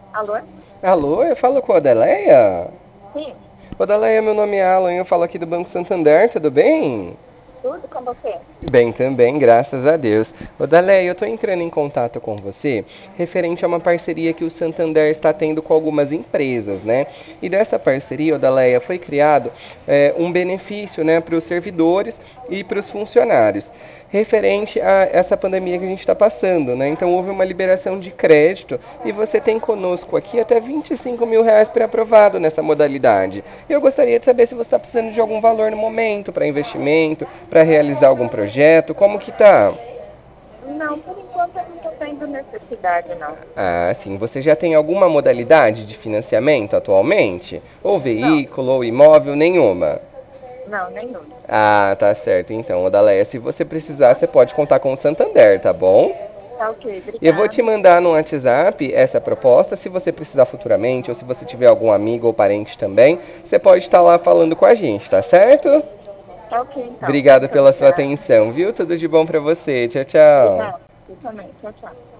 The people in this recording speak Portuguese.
Alô? Alô, eu falo com a Odaleia? Sim, Odaleia, meu nome é Alan, eu falo aqui do Banco Santander, tudo bem? tudo com você? Bem também, graças a Deus. Odaleia, eu estou entrando em contato com você referente a uma parceria que o Santander está tendo com algumas empresas, né? E dessa parceria, Odaleia, foi criado um benefício, né, para os servidores e para os funcionários, referente a essa pandemia que a gente está passando, né? Então houve uma liberação de crédito e você tem conosco aqui até R$ 25.000 pré-aprovado nessa modalidade. Eu gostaria de saber se você está precisando de algum valor no momento para investimento, para realizar algum projeto, como que tá? Não, por enquanto eu não estou tendo necessidade, não. Ah, sim. Você já tem alguma modalidade de financiamento atualmente? Ou Não, veículo, ou imóvel, nenhuma? não, nenhum. Ah, tá certo. Então, Odaleia, se você precisar, você pode contar com o Santander, tá bom? Tá ok, Eu vou te obrigada. mandar no WhatsApp essa proposta. Se você precisar futuramente, ou se você tiver algum amigo ou parente também, você pode estar lá falando com a gente, tá certo? Tá ok, então. Obrigado Muito pela sua obrigada. atenção, viu? Tudo de bom pra você. Tchau, tchau. Obrigada. Você também. Tchau, tchau.